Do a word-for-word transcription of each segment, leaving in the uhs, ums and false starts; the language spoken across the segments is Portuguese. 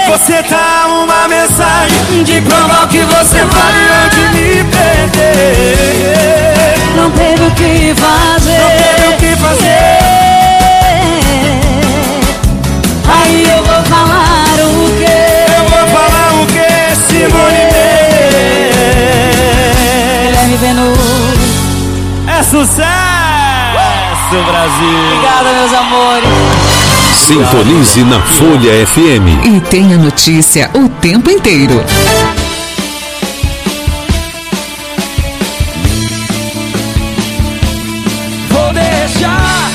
Você tá uma mensagem de provar o que você vale antes de me perder. Não teve o que fazer, não teve o que fazer. Aí eu vou falar o quê? Eu vou falar o quê, Simone Mendes? Guilherme Benuto. É sucesso, Brasil. Obrigada, meus amores. Sintonize na Folha F M e tenha notícia o tempo inteiro. Vou deixar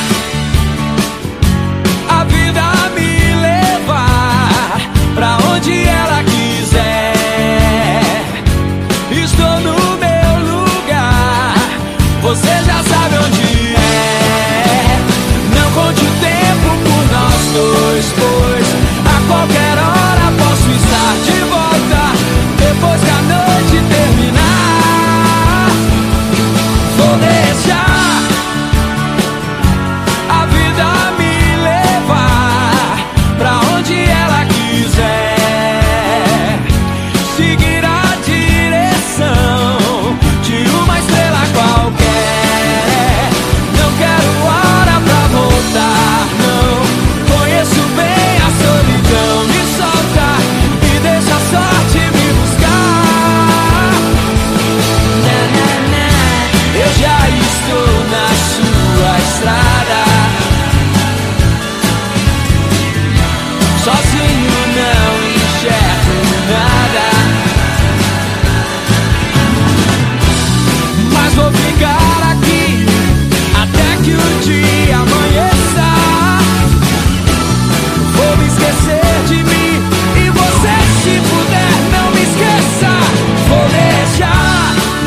a vida me levar pra onde ela quiser. Estou no meu lugar, você já sabe onde é. Não conte o tempo por nós dois, pois a qualquer hora posso estar de volta depois que a noite terminar. Vou deixar a vida me levar pra onde ela quiser, seguir a direção de uma estrela qualquer. Não quero hora pra voltar, não. Conheço bem a solidão. Me solta e deixa a sorte me buscar. Na, na, na. Eu já estou na sua estrada. Sozinho não enxergo nada, mas vou ficar aqui até que o dia amanheça. Vou me esquecer de mim e você, se puder, não me esqueça. Vou deixar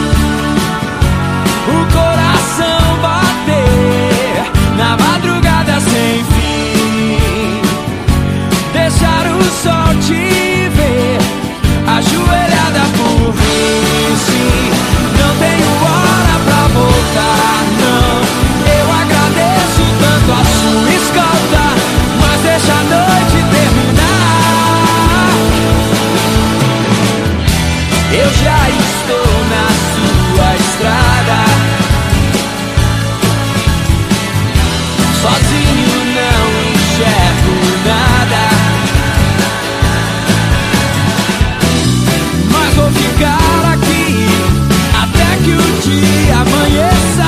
o coração bater na madrugada sem fim, deixar o sol te ver ajoelhada por mim. Sim, não tenho hora pra voltar, não. Eu agradeço tanto a sua escolta, mas deixa a noite terminar. Eu já estou na sua estrada, sozinho não enxergo nada, mas vou ficar aqui até que o dia amanheça.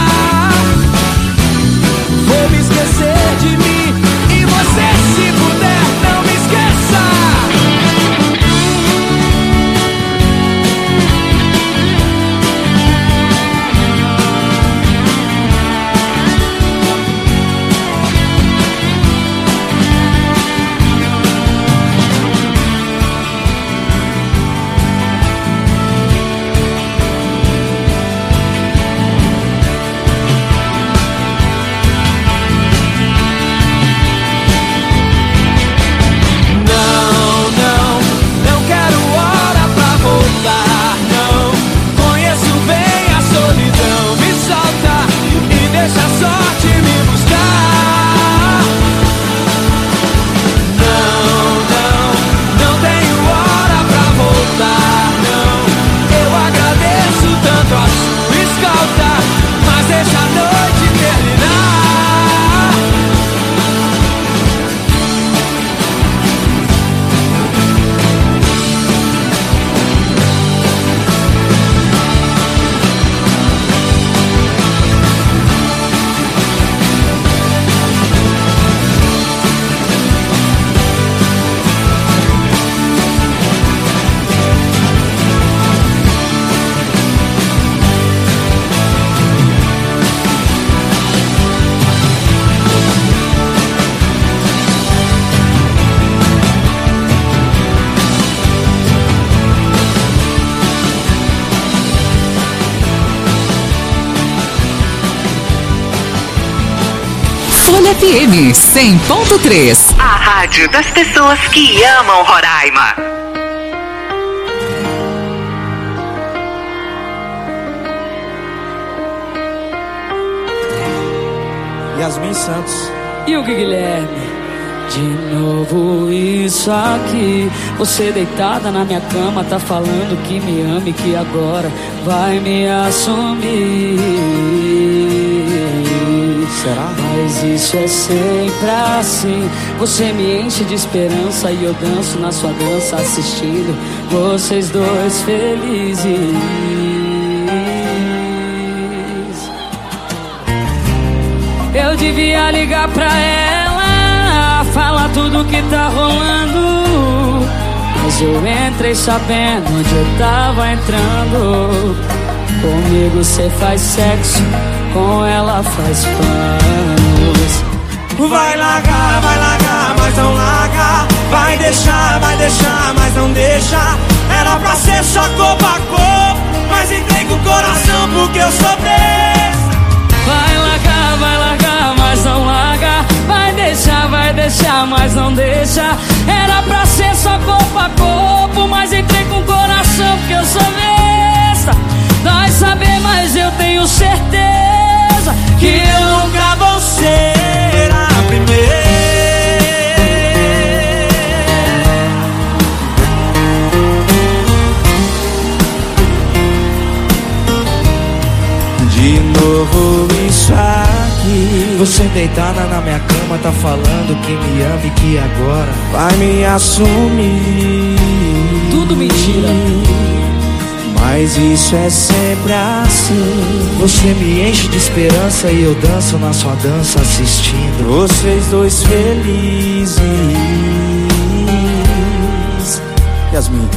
Vou me esquecer de mim e você, se puder, não me esqueça. Não, não, não quero hora pra voltar, não. Conheço bem a solidão. Me solta e deixa a sorte me buscar. Não, não, não tenho hora pra voltar, não. Eu agradeço tanto a sua escolta, mas deixa a noite terminar. Folha F M cem ponto três. A rádio das pessoas que amam Roraima. Yasmin Santos. E o Guilherme? De novo isso aqui. Você deitada na minha cama, tá falando que me ama e que agora vai me assumir. Será? Mas isso é sempre assim. Você me enche de esperança e eu danço na sua dança, assistindo vocês dois felizes. Eu devia ligar pra ela, falar tudo que tá rolando, mas eu entrei sabendo onde eu tava entrando. Comigo cê faz sexo, com ela faz planos. Vai largar, vai largar, mas não larga. Vai deixar, vai deixar, mas não deixa. Era pra ser só corpo a corpo, mas entrei com o coração porque eu sou desse. Vai largar, vai largar, mas não larga. Vai deixar, vai deixar, mas não deixa. Era pra ser só corpo a corpo, mas entrei com o coração porque eu sou besta. Dói saber, mas eu tenho certeza que eu nunca vou ser a primeira. De novo isso aqui. Você deitada na minha cama, tá falando que me ama e que agora vai me assumir. Tudo mentira. Mas isso é sempre assim. Você me enche de esperança e eu danço na sua dança, assistindo vocês dois felizes. Yasmin.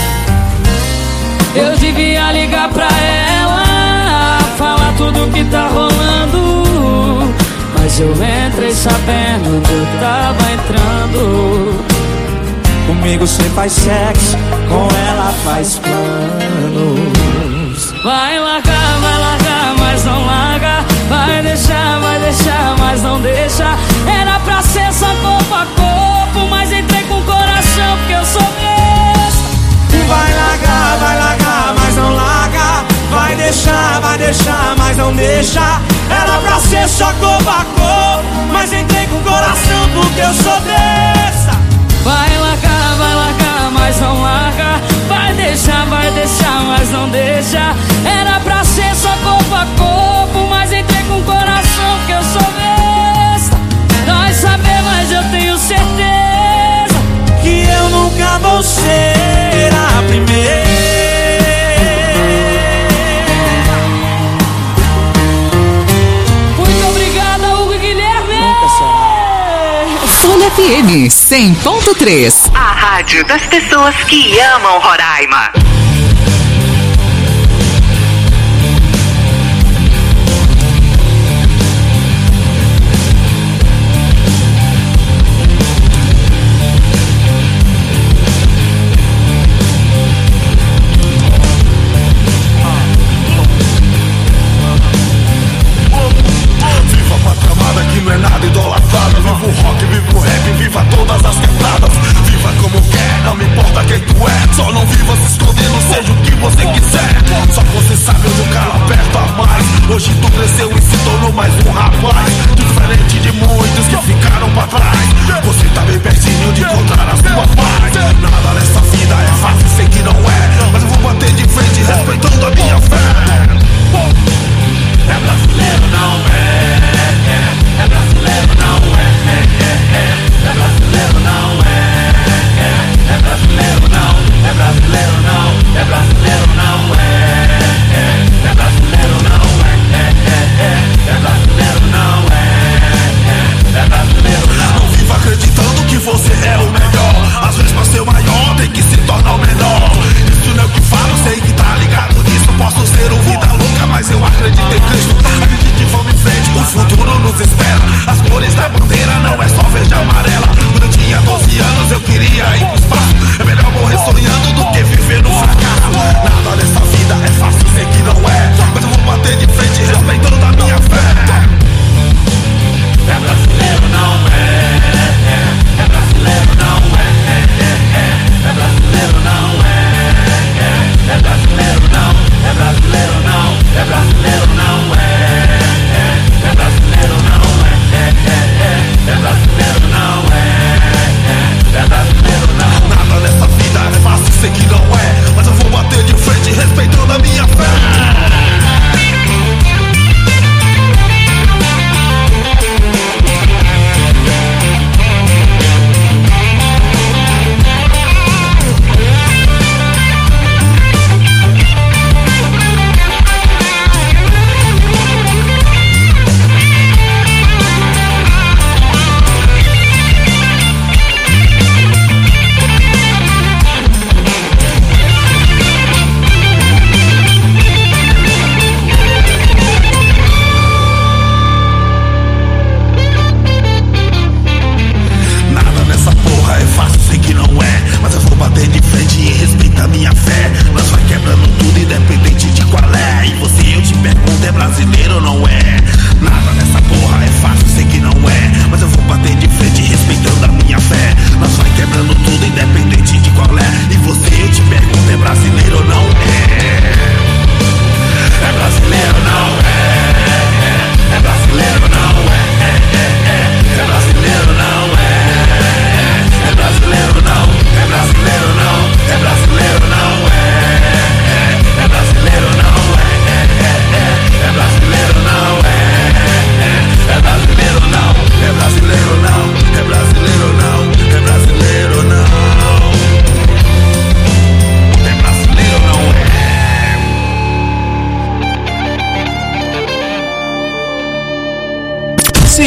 Eu devia ligar pra ela, falar tudo que tá rolando, mas eu entrei sabendo onde eu tava entrando. Comigo cê faz sexo, com ela faz planos. Vai largar, vai largar, mas não larga. Vai deixar, vai deixar, mas não deixa. Era pra ser só corpo a corpo, mas entrei com o coração porque eu sou besta. Vai largar, vai largar, mas não larga. Vai deixar, vai deixar, mas não deixa. Era pra ser só corpo a corpo, mas entrei com o coração porque eu sou besta. Vai largar, vai largar, mas não larga. Vai deixar, vai deixar, mas não deixa. Era pra ser só corpo a corpo, mas entrei com o coração porque eu sou besta. Dói saber, mas eu tenho certeza que eu nunca vou ser a primeira. Muito obrigada, Hugo e Guilherme. Folha F M cem ponto três. A rádio das pessoas que amam Roraima. Não é nada idolatrado. Viva o rock, viva o rap, viva todas as quebradas. Viva como quer, não me importa quem tu é. Só não viva se esconder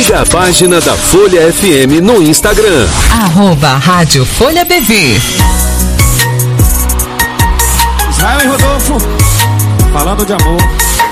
Siga a página da Folha F M no Instagram. Arroba Rádio Folha B V. Israel e Rodolfo, falando de amor.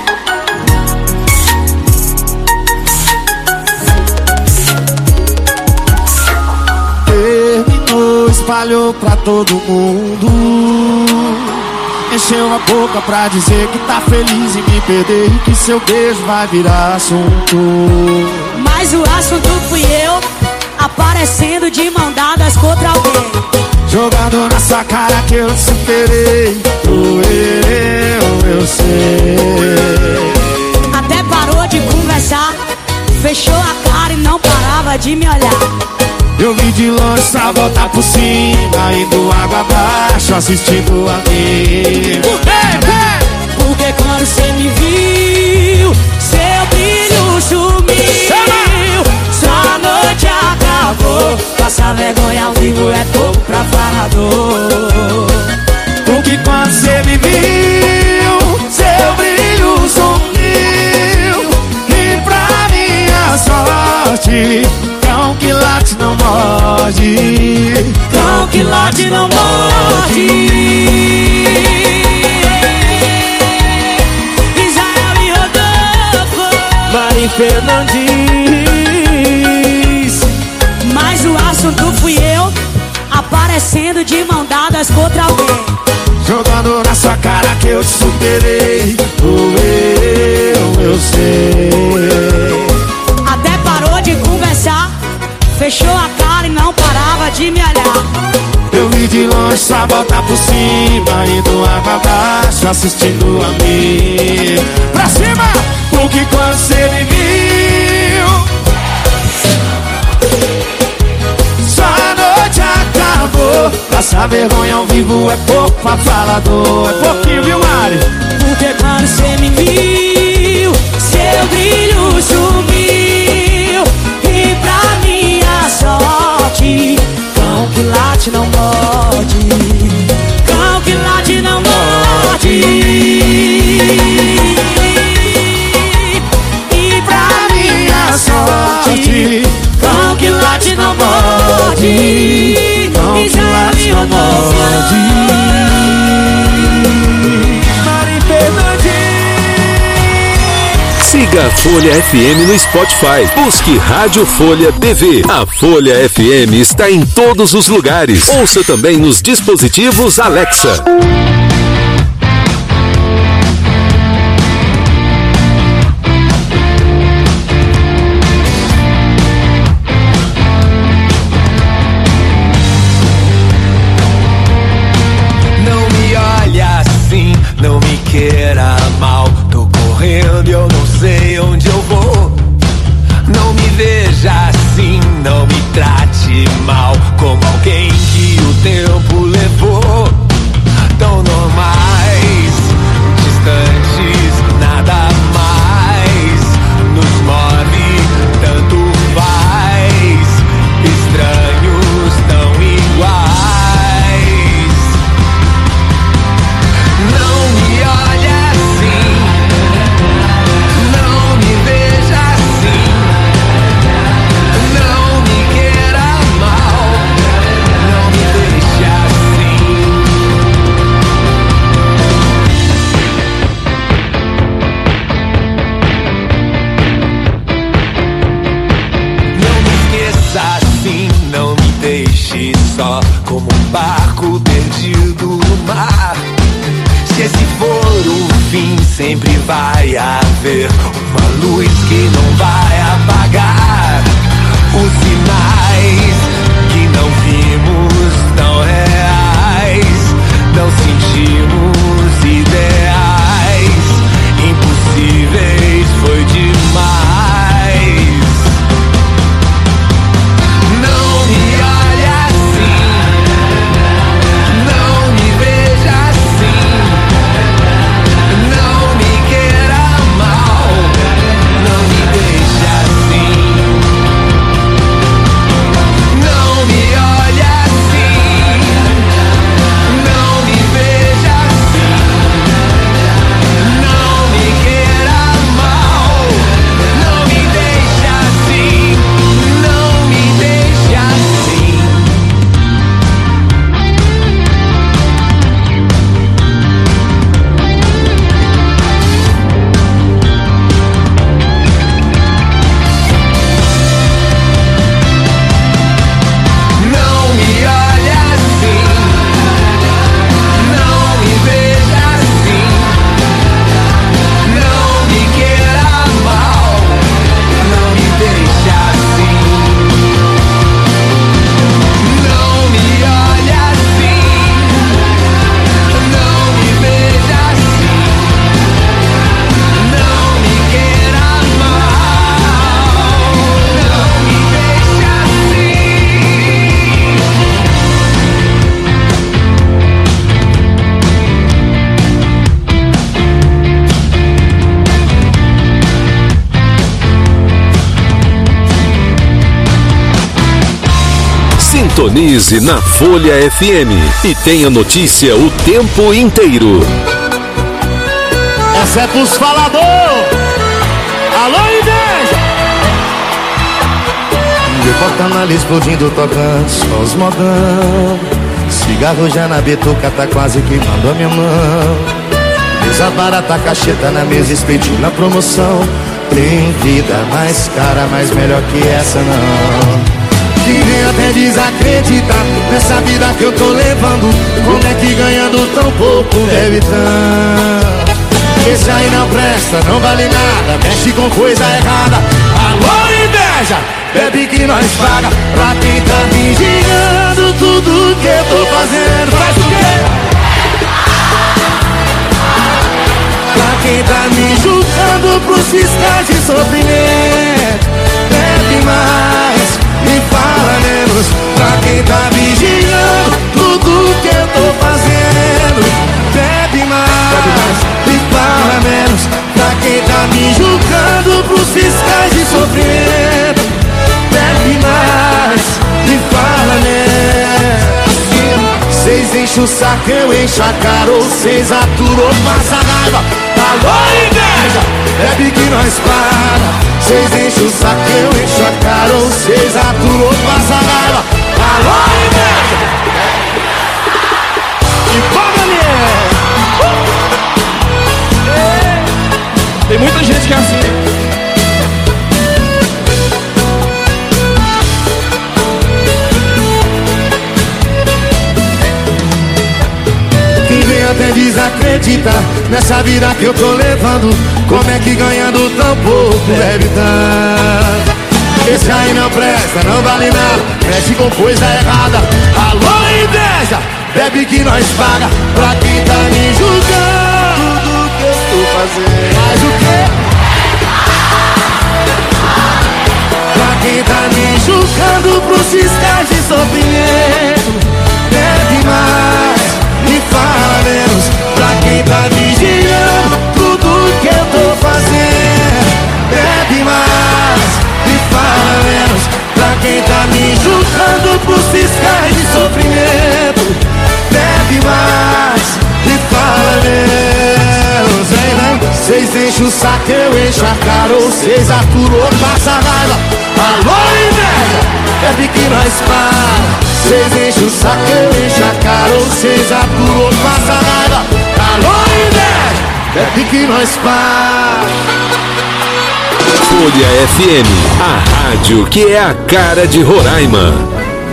Terminou, espalhou pra todo mundo. Encheu a boca pra dizer que tá feliz em me perder e que seu beijo vai virar assunto. Mas o assunto fui eu, aparecendo de mão dadas contra alguém. Jogando na sua cara que eu te superei. Eu, eu sei. Até parou de conversar, fechou a cara e não parava de me olhar. Eu vim de longe pra voltar por cima, indo água abaixo, assistindo a mim. Por quê? Porque quando cê me viu, seu brilho sumiu. Sua noite acabou, passar vergonha ao vivo é pouco pra falador. Porque quando cê me viu, seu brilho sumiu. E pra minha sorte, cão que late não morde. Cão que late não morde. Israel e Rodolfo, Mari Fernandes. mas o assunto fui eu, aparecendo de mão dadas contra alguém. Jogando na sua cara que eu te superei. Eu, eu sei. Até parou de conversar, fechou a cara e não parava de me olhar. Eu vim de longe só voltar por cima, indo água abaixo, assistindo a mim. Pra cima! Porque quando cê me viu, só a noite acabou. Passar vergonha ao vivo é pouco pra falador. É pouquinho, viu, Mari? Porque quando cê me viu, seu brilho sumiu. E pra minha sorte, cão que late não morde. Cão que late não morde. E pra minha sorte, cão que late não morde. Cão que late não morde. Mari Fernandes. Siga a Folha F M no Spotify. Busque Rádio Folha T V. A Folha F M está em todos os lugares. Ouça também nos dispositivos Alexa. Não me olhe assim, não me queira mal. Tô correndo e eu não sei onde eu vou. Não me veja assim, não me trate mal, como alguém que o tempo levou. Tão normais, distantes, nada mais nos move, tanto faz. Estranhos tão iguais. Não me olhe assim, não me veja assim, não me queira mal, não me deixe assim. Não me esqueça assim, não me deixe só, como um barco perdido no mar. Se esse for o fim, sempre vai haver uma luz que não vai apagar. Os sinais que não vimos tão reais, não sentimos ideais, impossíveis, foi demais. Não me olhe assim, não me veja assim, não me queira mal, não me deixe assim. Sintonize na Folha F M e tenha notícia o tempo inteiro. Essa é pros falador. Alô, inveja! De porta-malha explodindo, tocando só os modão. Cigarro já na bituca, tá quase queimando a minha mão. Mesa barata, cacheta na mesa, espetinho na promoção. Tem vida mais cara, mas melhor que essa não. Quem vem até desacreditar nessa vida que eu tô levando. Como é que ganhando tão pouco deve tanto? Esse aí não presta, não vale nada, mexe com coisa errada. Alô, inveja, bebe que nós paga. Pra quem tá vigiando tudo que eu tô fazendo. Faz o quê? Pra quem tá me julgando pros fiscais de sofrimento. Bebe mais e fala menos. Pra quem tá vigiando tudo que eu tô fazendo. Bebe mais e fala menos. Pra quem tá me julgando pros fiscais de sofrimento. Bebe mais e fala menos. Cês enchem o saco, eu encho a cara. Ou cês aturou, passa raiva. Alô, inveja, bebe que nós para. Cês enchem o saco, eu encho a cara. Ou cês aturou, passa raiva. Alô, inveja. E bom, Daniel. Tem muita gente que é assim. Quem vem até desacredita nessa vida que eu tô levando. Como é que ganhando tão pouco deve tanto? Esse aí não presta, não vale nada, mexe com coisa errada. Alô, inveja, bebe que nós paga. Pra quem tá me julgando tudo que eu tô fazendo. Faz o quê? Pra quem tá me julgando pros fiscais de sofrimento. Bebe mais e fala menos. Pra quem tá vigiando tudo que eu tô fazendo. Bebe mais e fala menos. Pra quem tá me julgando pros fiscais de sofrimento. Bebe mais e fala menos. Hein, né? Cês enchem o saco, eu encho a cara. Ou cês aturou, passa raiva. Alô, inveja, bebe que nós para. Cês enchem o saco, eu encho a cara. Ou cês aturou, passa raiva. Alô, inveja, bebe que nós para. Folha F M, a rádio que é a cara de Roraima.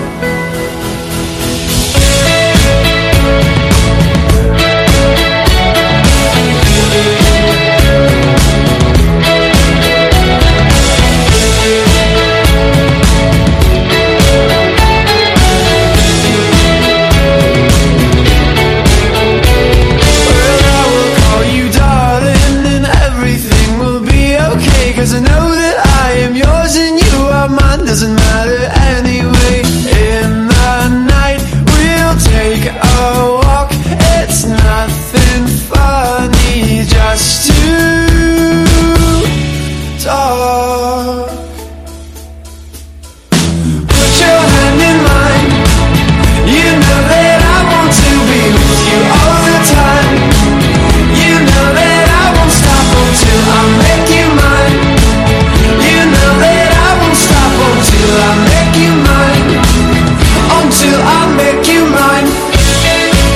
Doesn't matter anyway. In the night we'll take a walk. It's nothing funny just to talk. Put your hand in mine. You know that I want to be with you all the time. You know that I won't stop until I make you mine. You know that I won't stop until I make you mine. Until I make you mine.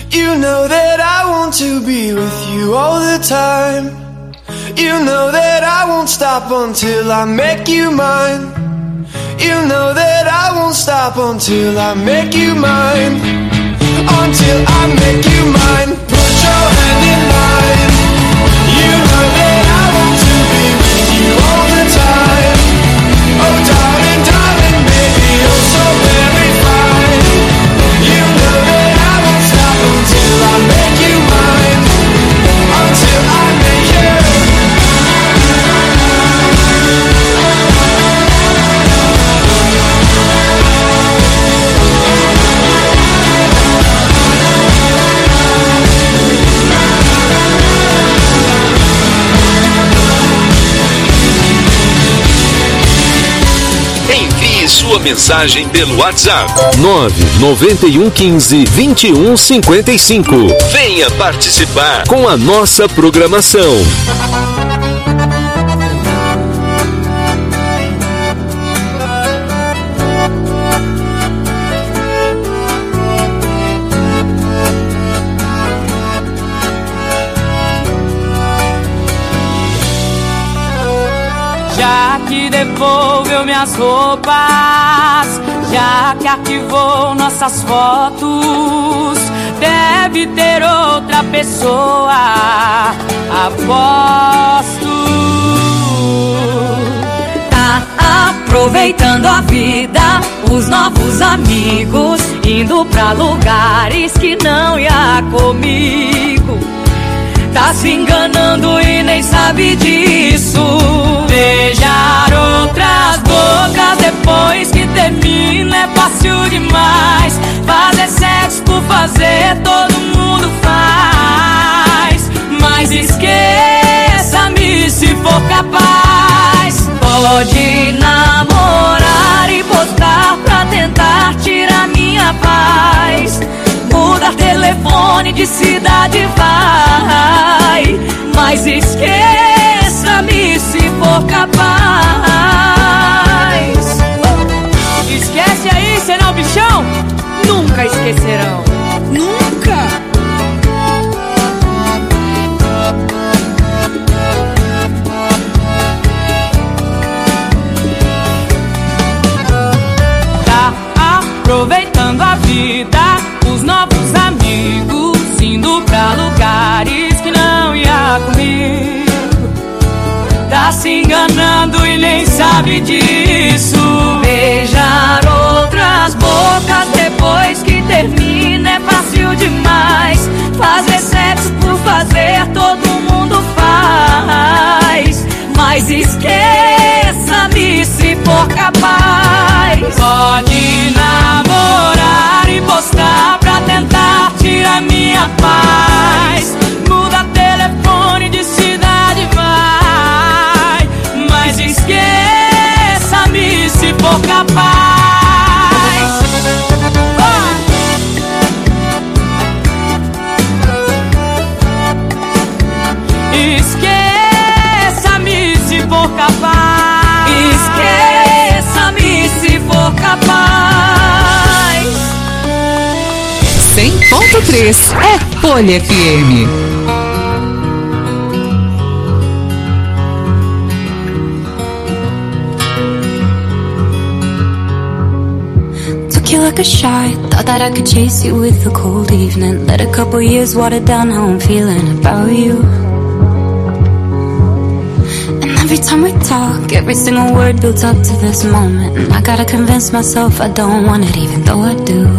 You know that I want to be with you all the time. You know that I won't stop until I make you mine. You know that I won't stop until I make you mine. Until I make you mine. Put your hand in mine. You know that I want to be with you all the time. Oh darling, darling, baby, you're so very fine. You know that I won't stop until I make you mine. Until I make you. Envie sua mensagem pelo WhatsApp nove nove um um cinco, vinte e um cinquenta e cinco. Venha participar com a nossa programação. Já que devolveu minhas roupas, já que arquivou nossas fotos, deve ter outra pessoa, aposto. Tá aproveitando a vida, os novos amigos, indo pra lugares que não ia comigo. Tá se enganando e nem sabe disso. Beijar outras bocas depois que termina é fácil demais. Fazer sexo por fazer todo mundo faz. Mas esqueça-me se for capaz. Pode namorar e postar pra tentar tirar minha paz. Mudar telefone de cidade vai. Mas esqueça-me se for capaz. Esquece aí, será o bichão? Nunca esquecerão. Nunca. Tá aproveitando a vida, os novos amigos, indo pra lugares que não ia comigo. Tá se enganando e nem sabe disso. Beijar outras bocas depois que termina é fácil demais. Fazer sexo por fazer todo mundo faz. Mas esqueça-me se for capaz. Pode namorar e postar pra tentar tirar minha paz. Muda telefone de cidade vai. Mas esqueça-me se for capaz. Oh! Esqueça-me se for capaz. Esqueça-me se for capaz. cem ponto três é Folha F M. Took you like a shot, thought that I could chase you with a cold evening. Let a couple years water down how I'm feeling about you. Every time we talk, every single word builds up to this moment. And I gotta convince myself I don't want it, even though I do.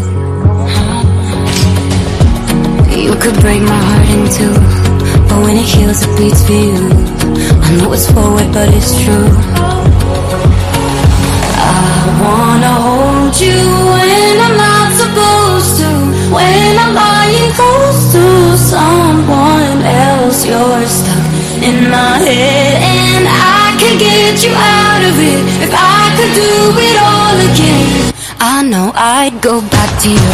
You could break my heart in two, but when it heals it beats for you. I know it's forward but it's true. I wanna hold you when I'm not supposed to, when I'm lying close to someone else. You're stuck in my head and I could get you out of it if I could do it all again. I know I'd go back to you.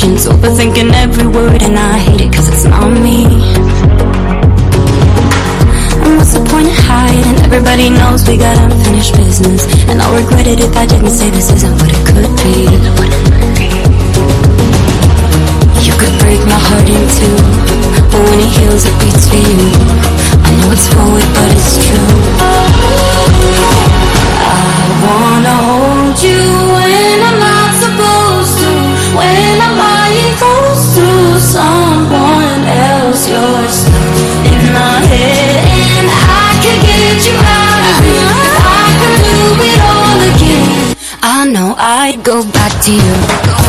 patience, overthinking every word, and I hate it cause it's not me. And what's the point of hiding? Everybody knows we got unfinished business, and I'll regret it if I didn't say this isn't what it could be. You could break my heart in two, but when it heals it beats for you. I know it's forward but it's true. I wanna hold you when I'm not supposed to, when I'm lying close to someone else. You're stuck in my head and I can get you out of it. If I could do it all again, I know I'd go back to you.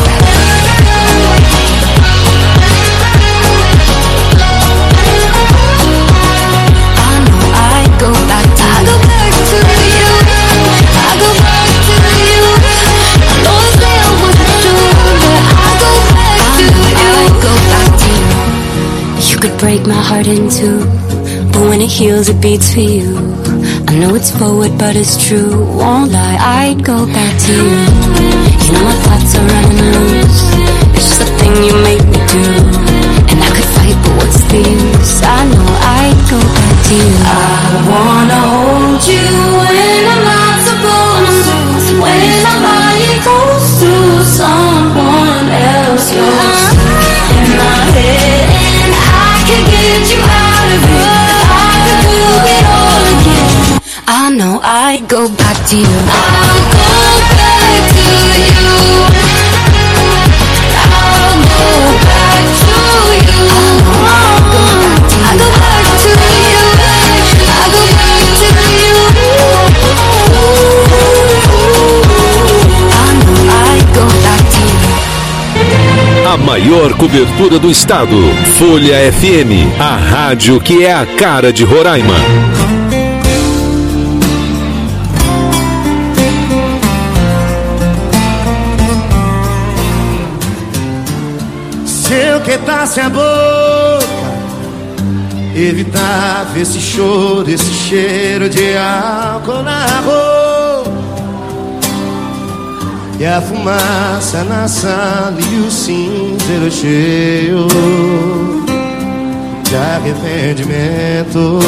Go back to I go back to you. I go back to you. I know it's real was true, but I go back to you. I go back to you. You could break my heart in two, but when it heals it beats for you. I know it's forward but it's true, won't lie, I'd go back to you. You know my thoughts are running loose, it's just a thing you make me do. And I could fight but what's the use, I know I'd go back to you. I wanna hold you when I'm not supposed to, when I'm lying close to someone else. You're stuck in my head and I can get you out of it. I could do it all again, I know I'd go back to you. I'll go back to you. I'll go back to you. I'll go back to you. I'll go back to you. I'll go back to you. I know I'd go back to you. A maior cobertura do estado. Folha F M, a rádio que é a cara de Roraima. Se eu quietasse a boca, evitava esse choro, esse cheiro de álcool na roupa, e a fumaça na sala e o cinzeiro cheio de arrependimento.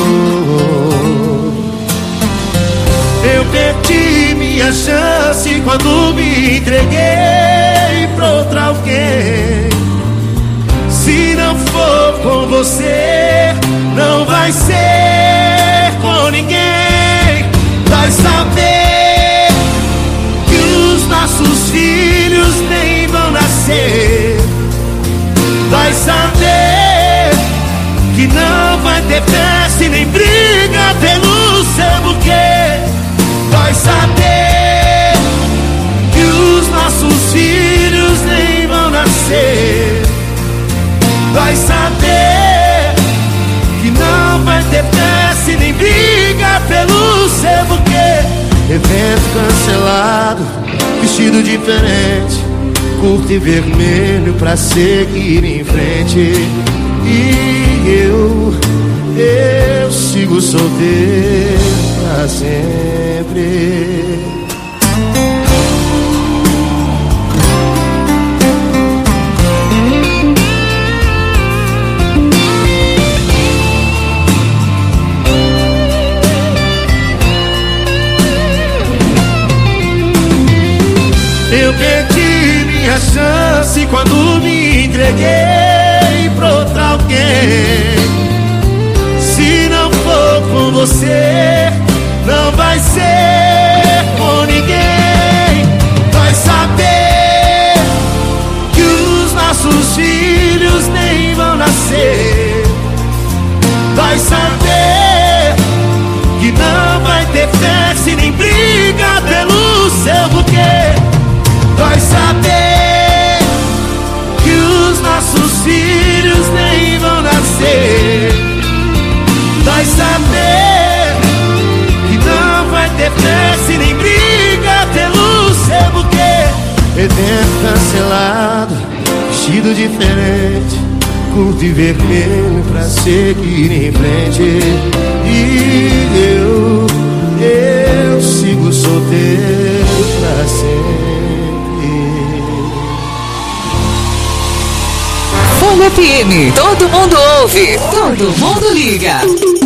Eu perdi minha chance quando me entreguei pra outra alguém. Se não for com você, não vai ser com ninguém. Vai saber que os nossos filhos nem vão nascer. Vai saber que não vai ter festa e nem briga pelo seu buquê. Vai saber que os nossos filhos nem vão nascer. Vai saber que não vai ter festa e nem briga pelo seu buquê. Evento cancelado, vestido diferente, curto e vermelho pra seguir em frente. E eu, eu sigo solteiro pra sempre. Eu perdi minha chance quando me entreguei pra outra alguém. Se não for com você, não vai ser com ninguém. Vai saber que os nossos filhos nem vão nascer. Vai saber que não vai ter festa e nem briga pelo seu buquê. Vai saber que os nossos filhos nem vão nascer. Vai saber que não vai ter festa e nem briga pelo seu buquê. Evento cancelado, vestido diferente, curto e vermelho pra seguir em frente. E eu, eu sigo solteiro pra sempre. F M. Todo mundo ouve, todo mundo liga.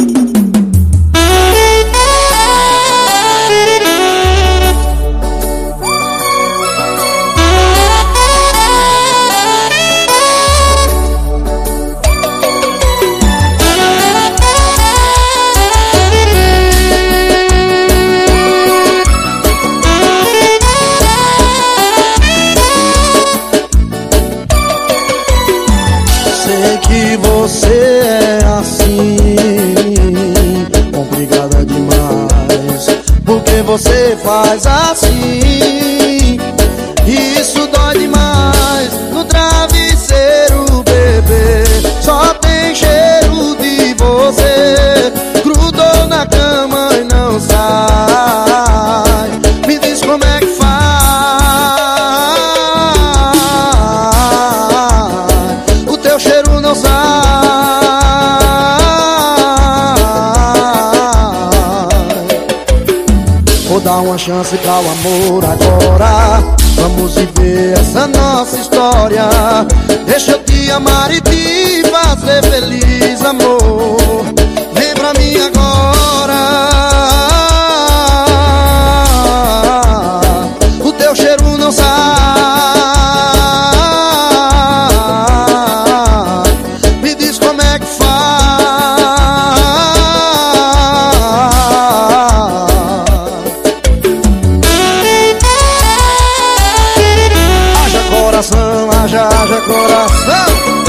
Você é assim, complicada demais. Porque você faz assim, isso dói demais. No travesseiro, bebê, só tem cheiro de você. Grudou na cama e não sai. Me diz como é que faz. O teu cheiro não sai. Vou dar uma chance pra o amor agora. Vamos viver essa nossa história. Deixa eu te amar e te fazer feliz, amor. Vem pra mim agora. O teu cheiro não sai. Me diz como é que faz. Coração, haja, haja coração.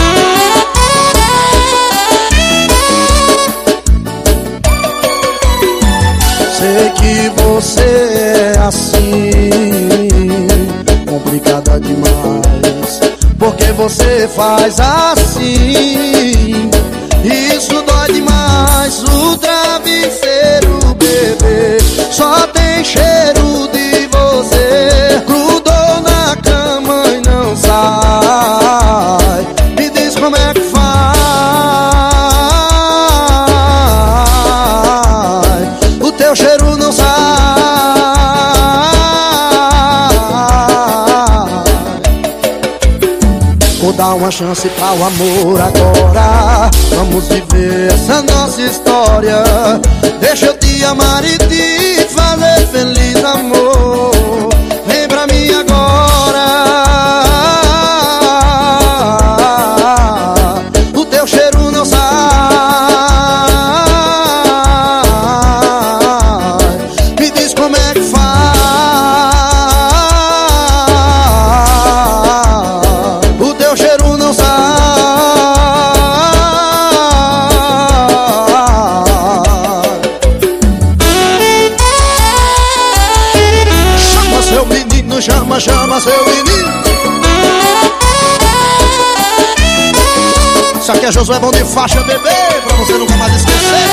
Sei que você é assim, complicada demais. Porque você faz assim, isso dói demais. O travesseiro, bebê, só tem cheiro de você. Grudou na cama e não sai. Me diz como é que faz. O teu cheiro não sai. Vou dar uma chance para o amor agora. Vamos viver essa nossa história. Deixa eu te amar e te fazer feliz, amor. Vem pra mim agora. O teu cheiro não sai. Me diz como é que faz. O teu cheiro não sai. Chama seu menino, chama, chama seu menino. Isso aqui é Josué Bom de Faixa, bebê, pra você nunca mais esquecer.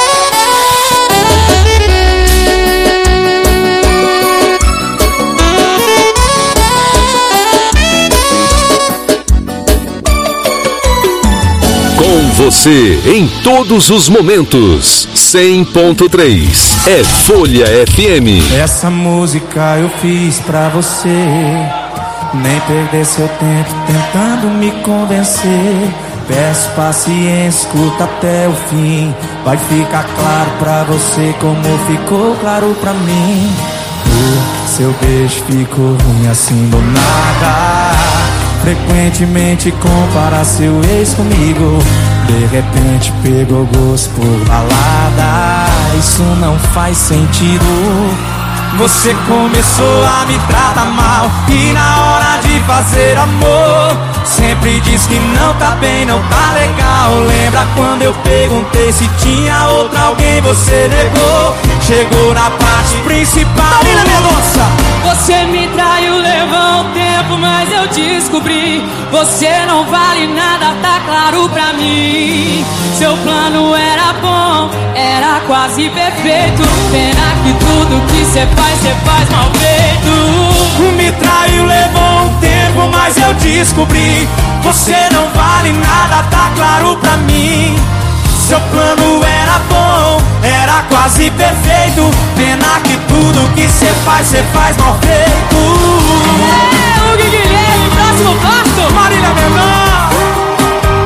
Com você em todos os momentos. cem ponto três é Folha F M. Essa música eu fiz pra você. Nem perder seu tempo tentando me convencer. Peço paciência, escuta até o fim. Vai ficar claro pra você como ficou claro pra mim. O seu beijo ficou ruim assim do nada. Frequentemente compara seu ex comigo. De repente pegou gosto por balada. Isso não faz sentido. Você começou a me tratar mal. E na hora de fazer amor sempre diz que não tá bem, não tá legal. Lembra quando eu perguntei se tinha outro alguém, você negou. Chegou na parte principal. Marina Mendonça. Você me traiu, levou um tempo, mas eu descobri. Você não vale nada, tá claro pra mim. Seu plano era bom, era quase perfeito. Pena que tudo que cê faz, cê faz mal feito. Me traiu, levou um tempo, mas eu descobri. Você não vale nada, tá claro pra mim. Seu plano era bom, era quase perfeito. Pena que tudo que cê faz, cê faz mal feito. É, o Guilherme, próximo passo. Marília Mendonça.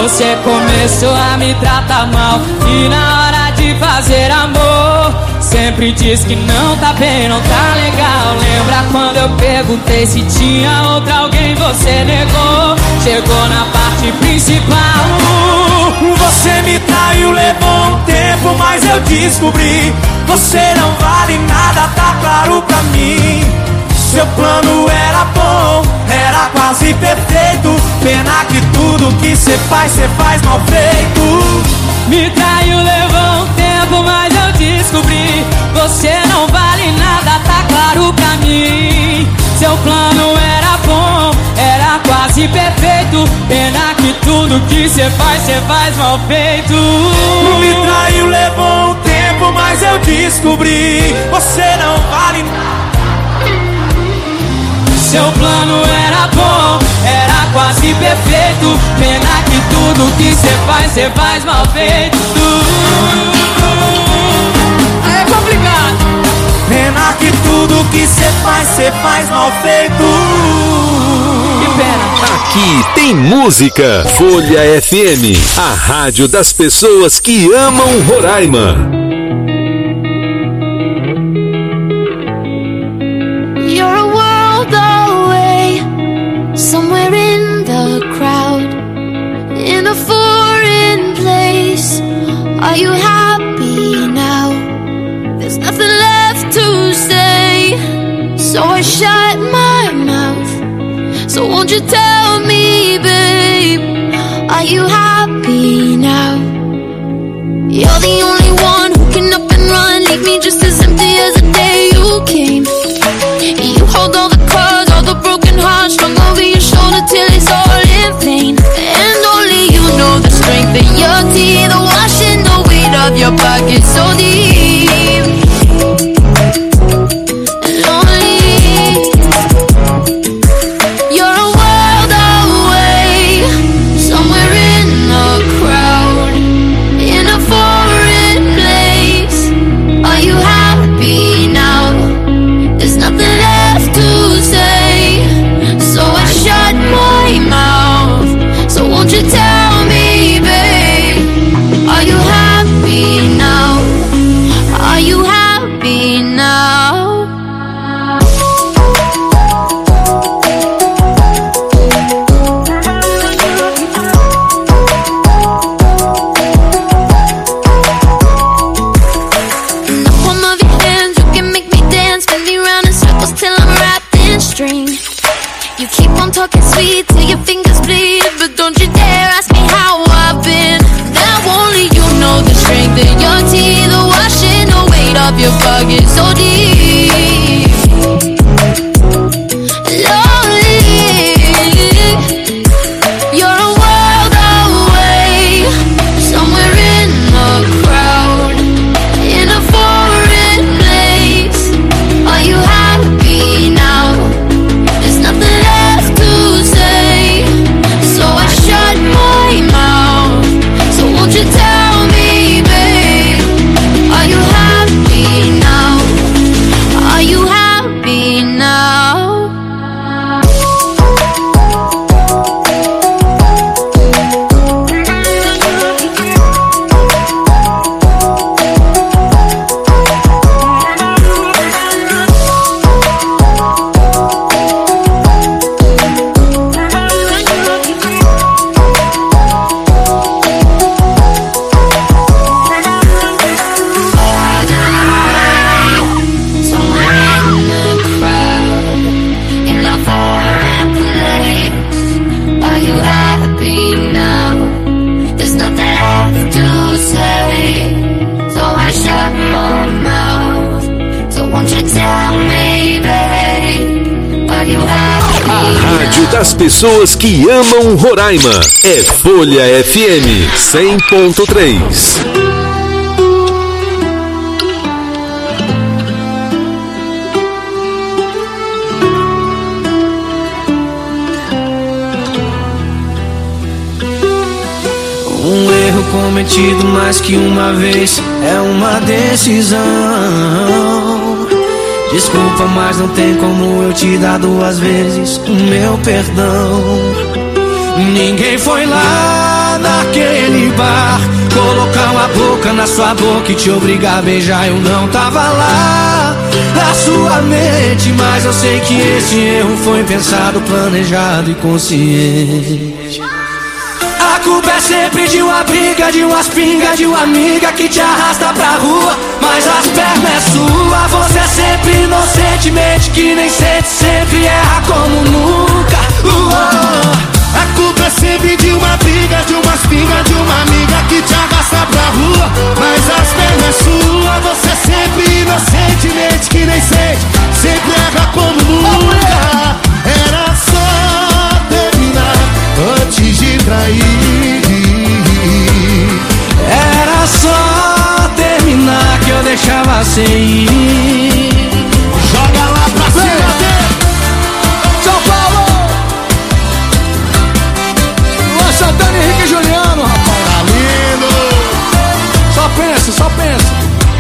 você começou a me tratar mal. E na hora de fazer amor, sempre diz que não tá bem, não tá legal. Lembra quando eu perguntei se tinha outra alguém, você negou. Chegou na parte principal. Você me traiu, levou um tempo, mas eu descobri. Você não vale nada, tá claro pra mim. Seu plano era bom, era quase perfeito. Pena que tudo que cê faz, cê faz mal feito. Me traiu, levou um tempo, mas eu descobri. Você não vale nada, tá claro pra mim. Seu plano era bom, era quase perfeito. Pena que tudo que cê faz, cê faz mal feito. Me traiu, levou um tempo, mas eu descobri. Você não vale nada. Seu plano era bom, era quase perfeito. Pena que tudo que cê faz, cê faz mal feito. Aí é complicado. Pena que tudo que cê faz, cê faz mal feito. Que pena. Aqui tem música. Folha F M, a rádio das pessoas que amam Roraima. Somewhere in the crowd, in a foreign place. Are you happy now? There's nothing left to say, so I shut my mouth. So won't you tell me, babe, are you happy now? You're the only one who can up and run, leave me just as empty as the day you came. You hold all the cards, all the broken hearts strung over your shoulder till it's all in vain. And only you know the strength in your teeth, the washing the weight of your pocket so deep. And only you're a world away, somewhere in a crowd, in a foreign place. Are you happy now? There's nothing left to say, so I shut my mouth. So won't you tell me, babe, are you happy now? Are you happy now? In the palm of your hands, you can make me dance, spin me round in circles till I'm wrapped in string. You keep on talking sweet till your fingers bleed, but don't you dare ask me how I've been. Now only you know the strength in your teeth, the washing the weight of your pocket so deep. Lonely, you're a world away, somewhere in the crowd, in a foreign place. Are you happy now? There's nothing left to say, so I shut my mouth. So won't you tell me, babe, are you happy now? Are you happy now? A rádio das pessoas que amam Roraima é Folha F M cem ponto três. Um erro cometido mais que uma vez é uma decisão. Desculpa, mas não tem como eu te dar duas vezes o meu perdão. Ninguém foi lá naquele bar, colocar uma boca na sua boca e te obrigar a beijar. Eu não tava lá na sua mente, mas eu sei que esse erro foi pensado, planejado e consciente. A culpa é sempre de uma briga, de umas pingas, de uma amiga que te arrasta pra rua, mas as pernas é sua. Você é sempre inocentemente que nem sente, sempre erra como nunca. Uou. A culpa é sempre de uma briga, de umas pingas, de uma amiga que te arrasta pra rua, mas as pernas é sua. Você é sempre inocentemente que nem sente, sempre erra como nunca. Era só terminar antes de trair. Era só terminar que eu deixava sem ir. Joga lá pra cima dele. São Paulo, Luan Santana, Henrique e Juliano, rapaz. Tá lindo. Só pensa, só pensa.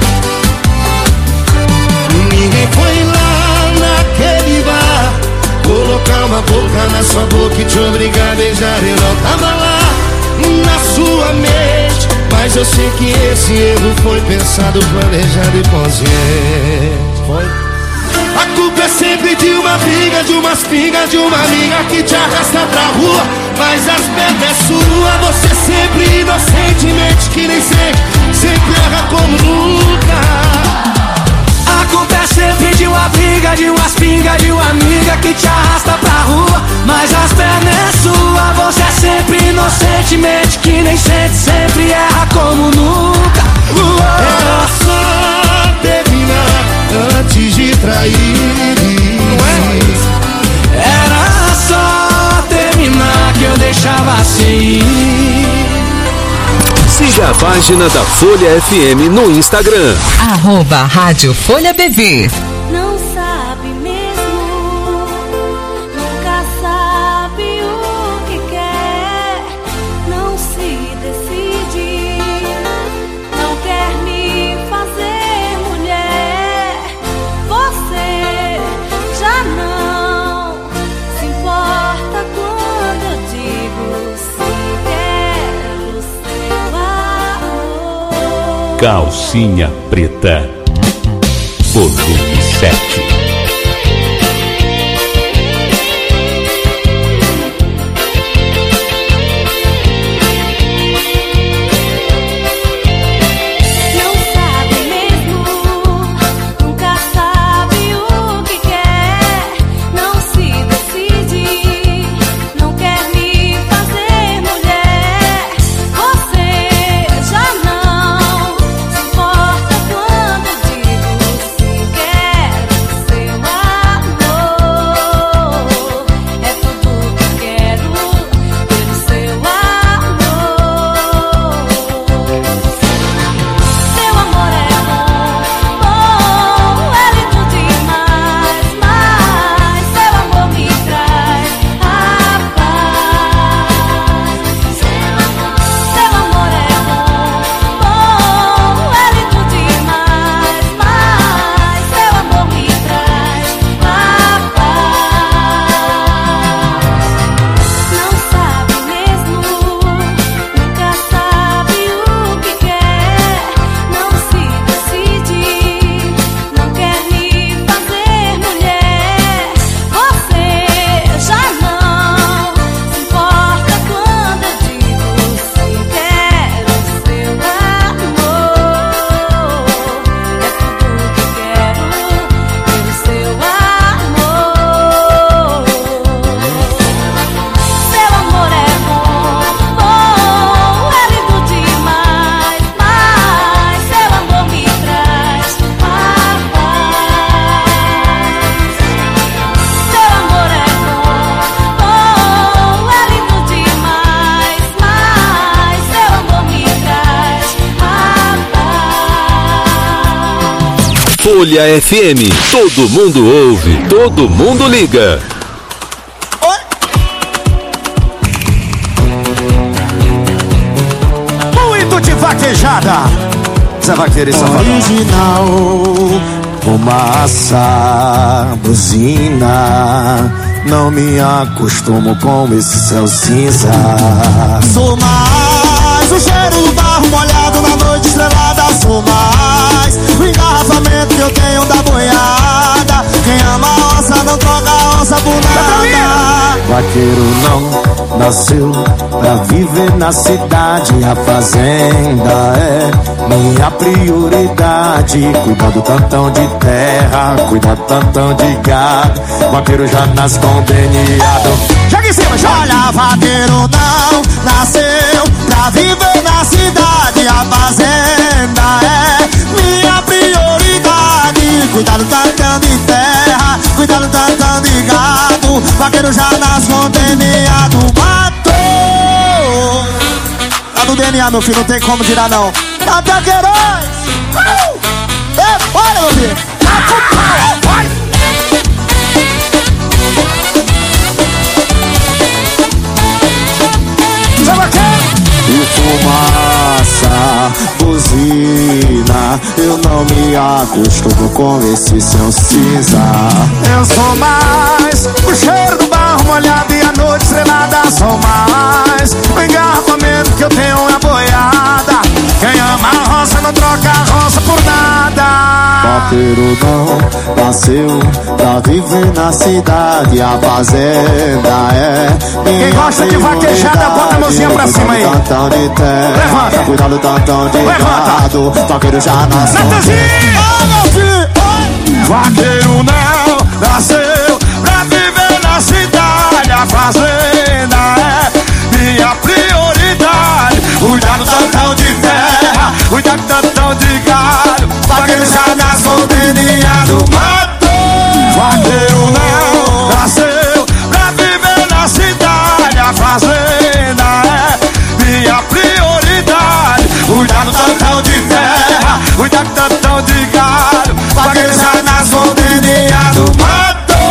Ninguém foi lá naquele bar, colocar uma boca na sua boca e te obrigar a beijar. Eu não tava lá na sua mente, mas eu sei que esse erro foi pensado, planejado e consciente. Foi. A culpa é sempre de uma briga, de umas pingas, de uma amiga que te arrasta pra rua, mas as pernas é sua. Você é sempre inocentemente que nem sente, sempre erra como nunca. A culpa é sempre de uma briga, de umas pingas, de uma amiga que te arrasta pra rua, mas as pernas é sua. Você é sempre inocentemente que nem sente, sempre erra como nunca. Uou. Era só terminar antes de trair. Não é isso? Era só terminar que eu deixava sem ir. Siga a página da Folha F M no Instagram. Arroba Rádio Folha B V. Não sabe mesmo, nunca sabe o que quer, não se decide, não quer me fazer mulher. Você já não se importa quando eu digo se quero seu amor. Calcinha Preta, volume sete. Folha F M, todo mundo ouve, todo mundo liga. Muito de vaquejada. Zé Vaqueiro e Safadão. Original, fumaça, buzina. Não me acostumo com esse céu cinza. Sou uma O cheiro do barro molhado na noite estrelada. Sou mais o engarrafamento que eu tenho da boiada. Quem ama a onça não troca a onça por nada. Vaqueiro não nasceu pra viver na cidade. A fazenda é minha prioridade. Cuidar do tantão de terra, cuidar do tantão de gado. Vaqueiro já nasce condeniado. Joga em cima, joga! Olha, vaqueiro não nasceu pra viver na cidade. A fazenda é minha prioridade. Cuidar do tantão de terra, cuidar do tantão de gado. Vaqueiro já nasce condeniado. Matou! Tá no D N A, meu filho, não tem como tirar não. Canta Queiroz! Uh! É, bora, meu filho! Vai! E fumaça, buzina, eu não me acostumo com esse seu cinza. Eu sou mais o cheiro do barro molhado e a noite estrelada. Sou mais o engarrafamento que eu tenho é boiada. Quem ama a roça não troca a roça por nada. Vaqueiro não nasceu pra viver na cidade. A fazenda é minha. Quem gosta de vaquejada, bota a mãozinha pra cima aí. Tantão de terra, levanta. Cuidado do tantão de gado. Vaqueiro já nasceu. Vaqueiro não nasceu pra viver na cidade. A fazenda é minha prioridade. Cuidado do tantão de terra, cuidado do tantão de gado. Vaqueiro já nasceu condeniado. Matou! Vaqueiro não nasceu pra viver na cidade. A fazenda é minha prioridade. Cuidado do tantão de terra, cuidado do tantão de gado. Vaqueiro já nasceu condeniado. Matou!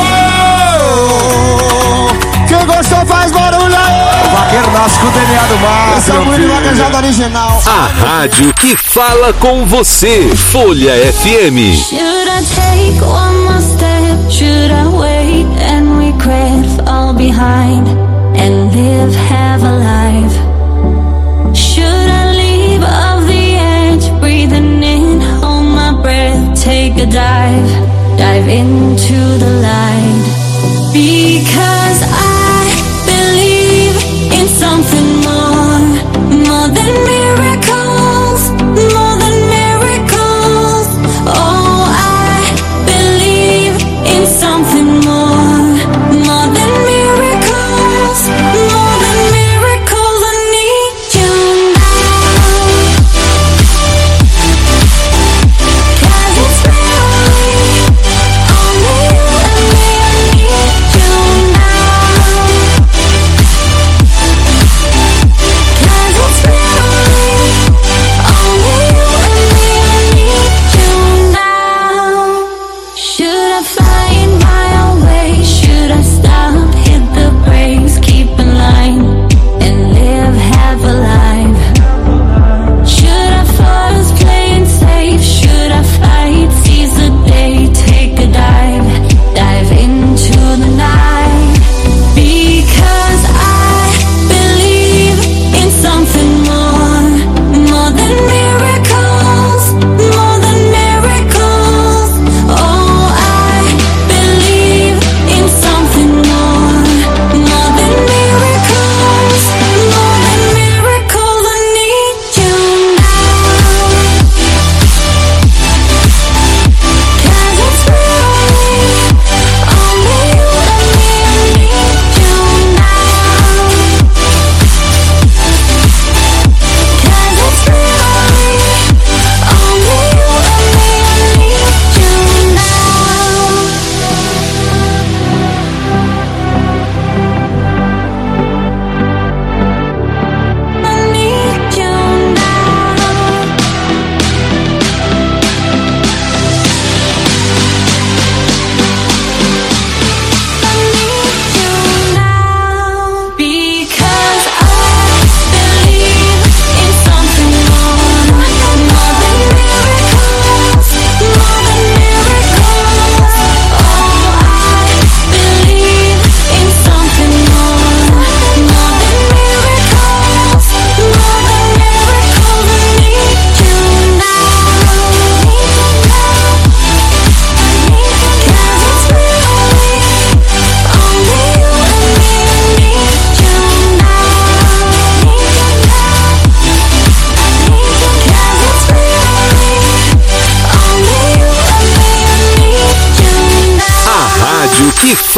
Quem gostou faz barulho aí! Vaqueiro nasce condeniado máximo. Esse é o muito vaquejado original. A rádio que fala com você. Folha F M. Should I take one more step? Should I wait and regret, fall behind and live, have a life? Should I leave off the edge, breathing in, hold my breath, take a dive, dive into the light? Because I believe in something more, more than miracles, more than miracles. Oh, I believe in something more, more than miracles, more than miracles.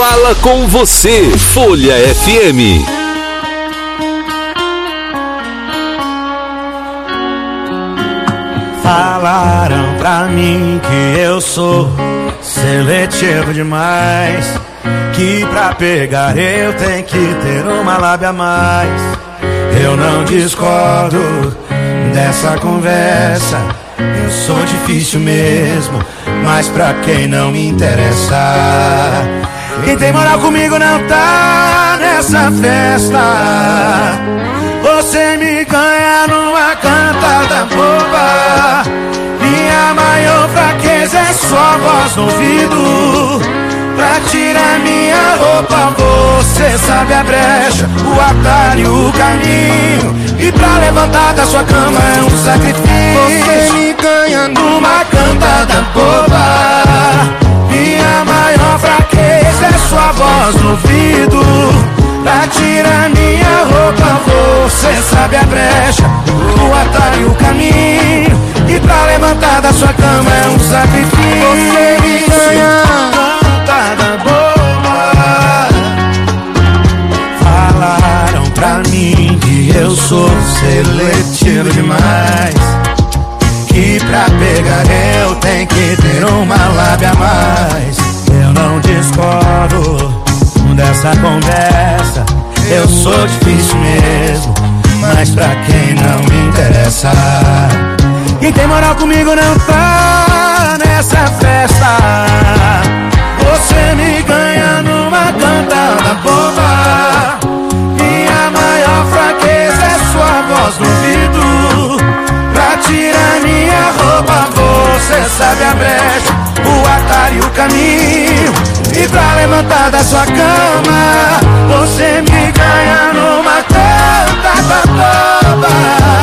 fala com você. Folha F M. Falaram pra mim que eu sou seletivo demais, que pra pegar eu tenho que ter uma lábia a mais. Eu não discordo dessa conversa, eu sou difícil mesmo, mas pra quem não me interessa. Quem tem moral comigo não tá nessa festa. Você me ganha numa cantada boba. Minha maior fraqueza é sua voz no ouvido. Pra tirar minha roupa você sabe a brecha, o atalho, o caminho. E pra levantar da sua cama é um sacrifício. Você me ganha numa cantada boba. Minha maior fraqueza é sua voz no ouvido. Pra tirar minha roupa você sabe a brecha, o atalho, o caminho. E pra levantar da sua cama é um sacrifício. Você me ganha cantada boba. Falaram pra mim que eu sou seletivo demais, que pra pegar eu tenho que ter uma lábia a mais. Eu não discordo dessa conversa, eu sou difícil mesmo, mas pra quem não me interessa. Quem tem moral comigo não tá nessa festa. Você me ganha numa cantada boba. Minha maior fraqueza é sua voz no ouvido. Pra tirar minha roupa você sabe a brecha, o atalho e o caminho. E pra levantar da sua cama você me ganha numa cantada boba.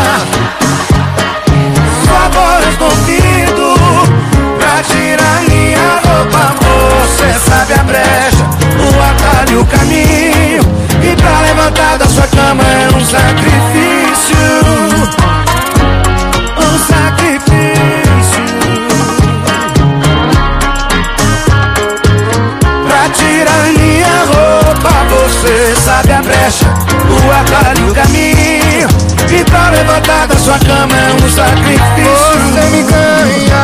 Sua voz no ouvido. Pra tirar minha roupa você sabe a brecha, o atalho e o caminho. E pra levantar da sua cama é um sacrifício, um sacrifício. Tirar minha roupa você sabe a brecha, o atalho e o caminho. E pra levantar da sua cama é um sacrifício. Você me ganha.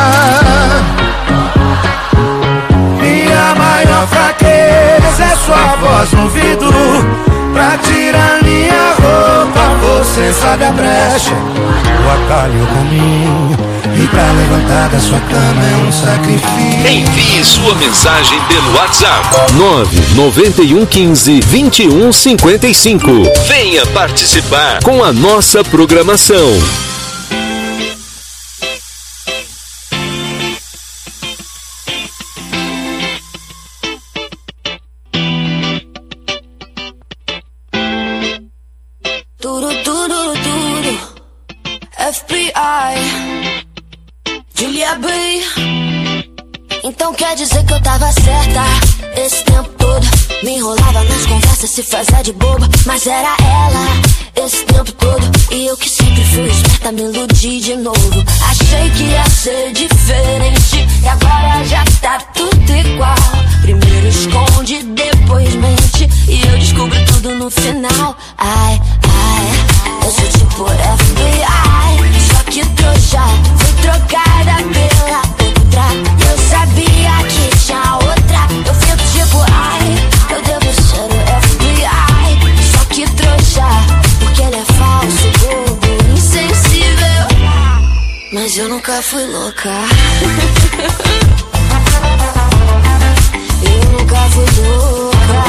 Minha maior fraqueza é sua voz no ouvido. Pra tirar minha roupa você sabe a brecha, o atalho e o caminho. E pra levantar da sua cama é um sacrifício. Envie sua mensagem pelo WhatsApp nove nove um um cinco, dois um cinco cinco. Venha participar com a nossa programação. Tudo, tudo, tudo. F B I Julia B. Então quer dizer que eu tava certa esse tempo todo. Me enrolava nas conversas, se fazia de boba, mas era ela esse tempo todo. E eu que sempre fui esperta, me iludi de novo. Achei que ia ser diferente e agora já tá tudo igual. Primeiro esconde, depois mente, e eu descubro tudo no final. Ai, ai, eu sou tipo F B I, só que trouxa, fui trocada pela outra. Eu sabia que tinha outra. Eu fico tipo, ai, eu devo ser o F B I, só que trouxa, porque ele é falso, bobo, insensível. Mas eu nunca fui louca. Eu nunca fui louca.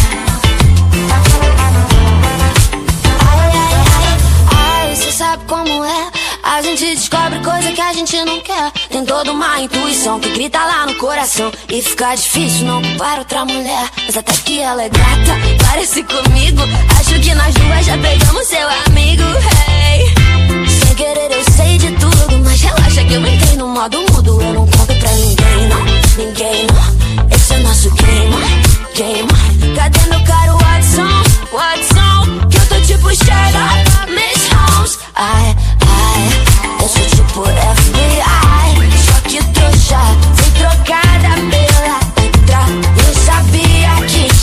Ai, ai, ai, ai, cê sabe como é. A gente descobre coisa que a gente não quer. Tem toda uma intuição que grita lá no coração. E fica difícil não culpar outra mulher. Mas até que ela é gata, parece comigo. Acho que nós duas já pegamos seu amigo. Hey, sem querer eu sei de tudo, mas relaxa que eu entrei no modo mudo. Eu não conto pra ninguém, não, ninguém não. Esse é nosso game, game. Cadê meu caro Watson, Watson? Que eu tô tipo Sherlock, Miss Holmes. Ai, ai, eu sou tipo F B I, só que trouxa, fui trocada pela outra. Eu sabia que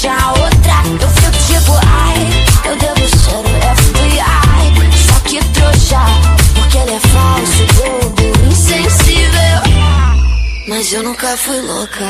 mas eu nunca fui louca.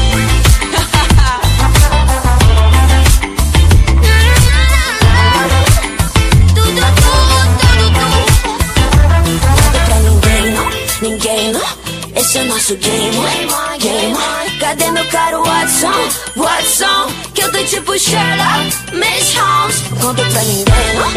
Ninguém, não, esse é o nosso game, game. Cadê meu caro Watson, Watson? Que eu tô tipo Sherlock, Miss Holmes. Conto pra ninguém, não.